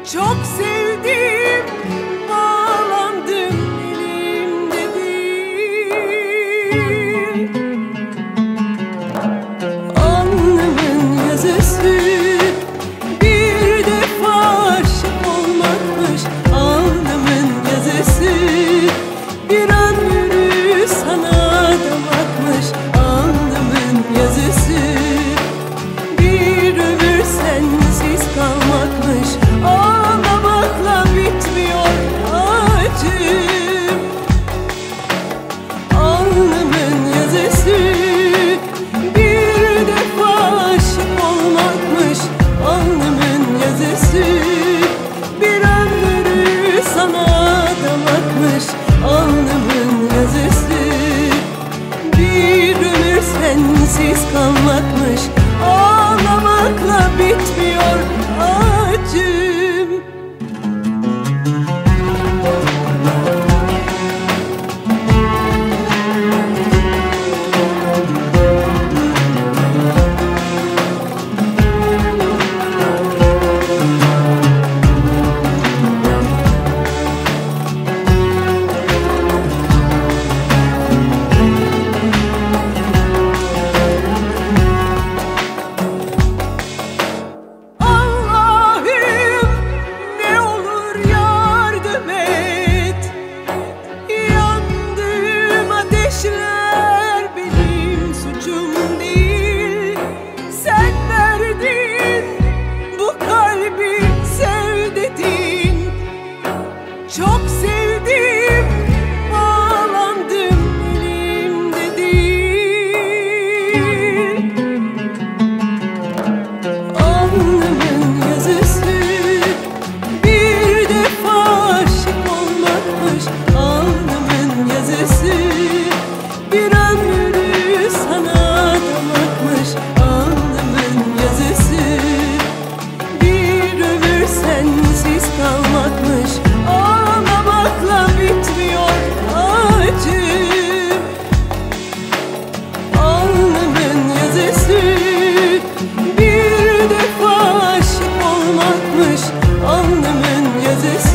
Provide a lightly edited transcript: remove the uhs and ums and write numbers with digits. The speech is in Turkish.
Çok sevdim, bağlandım, elimde değil. Alnımın yazısı bir defa aşık olmakmış. Alnımın yazısı bir ömrü sana adamakmış. Alnımın yazısı bir ömür sensiz kalmakmış. Ağlamakla bitmiyor acım. Alnımın yazısı bir defa aşık olmakmış. Alnımın yazısı bir ömrü sana adamakmış. Alnımın yazısı bir ömür sensiz kalmakmış. Ağlamakla bitmiyor acım. Çok sevdim, bağlandım, elimde değil. Alnımın yazısı bir defa aşık olmakmış. Alnımın yazısı bir ömrü sana adamakmış. Alnımın yazısı bir ömür sensiz kalmakmış. Ağlamakla bitmiyor acım. Alnımın yazısı bir defa aşık olmakmış. Alnımın yazısı